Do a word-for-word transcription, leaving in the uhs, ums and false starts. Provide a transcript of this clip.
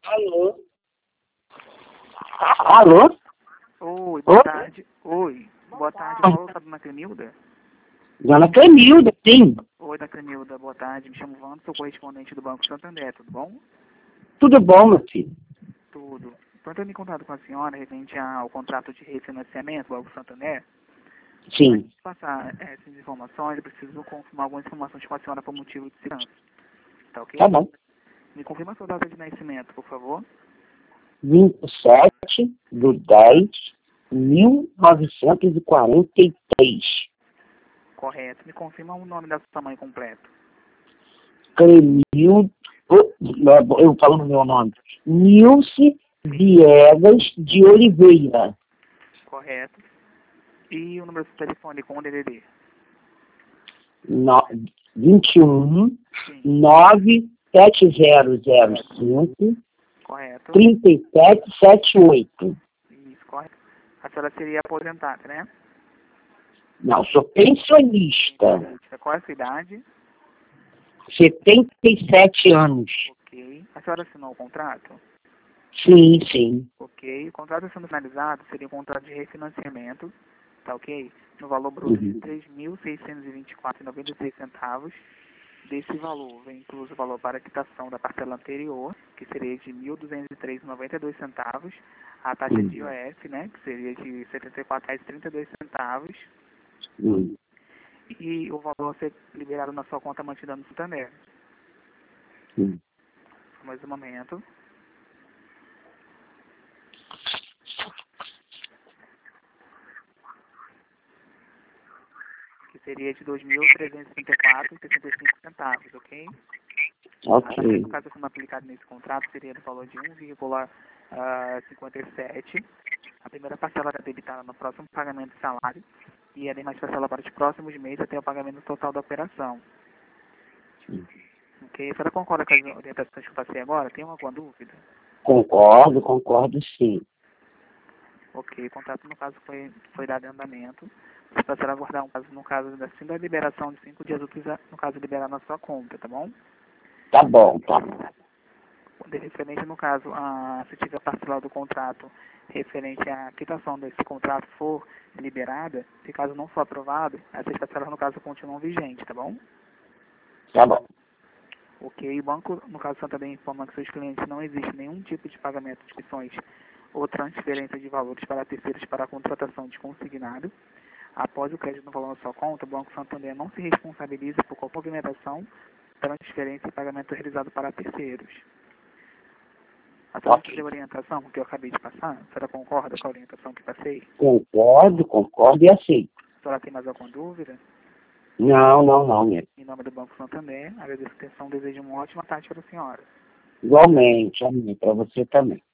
Alô? Alô? Oi, boa Oi? tarde. Oi, boa tarde. Falou, sabe, Dona Clenilda? Dona Clenilda, sim. Oi, Dona Clenilda, boa tarde. Me chamo Wando, sou correspondente do Banco Santander, tudo bom? Tudo bom, meu filho? Tudo. Estou entrando em contato com a senhora referente ao contrato de refinanciamento do Banco Santander. Antes Sim. de passar eh, essas informações, eu preciso confirmar algumas informações com a senhora por motivo de segurança. Tá ok? Tá bom. Me confirma a sua data de nascimento, por favor. vinte e sete de dez de mil novecentos e quarenta e três. Correto. Me confirma o nome da sua mãe completo. Clenilda. Eu falo no meu nome. Nilce Viegas de Oliveira. Correto. E o número do seu telefone com o D D D. No, vinte e um, Sim. nove sete zero zero cinco, Correto. trinta e sete setenta e oito. Isso, correto. A senhora seria aposentada, né? Não, sou pensionista. Qual é a sua idade? setenta e sete anos. Ok. A senhora assinou o contrato? Sim, sim. Ok. O contrato sendo finalizado seria um contrato de refinanciamento, tá ok? No valor bruto de Uhum. três mil seiscentos e vinte e quatro reais e noventa e seis centavos. Desse valor vem incluso o valor para a quitação da parcela anterior, que seria de mil duzentos e três reais e noventa e dois centavos. A taxa de I O Uhum. F, né, que seria de setenta e quatro reais e trinta e dois centavos. Uhum. E o valor a ser liberado na sua conta mantida no Santander. Uhum. Mais um momento. Que seria de dois mil trezentos e trinta e quatro reais e sessenta e cinco centavos, ok? A taxa, Ok. no caso, sendo aplicada nesse contrato, seria no valor de um vírgula cinquenta e sete. A primeira parcela será debitada no próximo pagamento de salário e a demais parcela para os próximos meses até o pagamento total da operação. Ok? A senhora concorda com as orientações que eu passei agora? Tem alguma dúvida? Concordo, concordo sim. Ok, o contrato no caso foi, foi dado em andamento. Você passará a aguardar um caso, no caso da, assim, da liberação de cinco dias úteis, a- no caso liberar na sua conta, tá bom? Tá bom, tá bom. De referente, no caso, a, se tiver parcelado o contrato referente à quitação desse contrato for liberada, se caso não for aprovado, essas parcelas, no caso, continuam vigentes, tá bom? Tá bom. Ok, o banco, no caso, Santander informa que seus clientes não existe nenhum tipo de pagamento de questões ou transferência de valores para terceiros para a contratação de consignado. Após o crédito no valor na sua conta, o Banco Santander não se responsabiliza por qualquer movimentação, transferência e pagamento realizado para terceiros. A senhora Ok. entendeu a orientação que eu acabei de passar? A senhora concorda com a orientação que passei? Concordo, concordo e aceito. A senhora tem mais alguma dúvida? Não, não, não, minha. Em nome do Banco Santander, agradeço a atenção, desejo uma ótima tarde para a senhora. Igualmente, amém, para você também.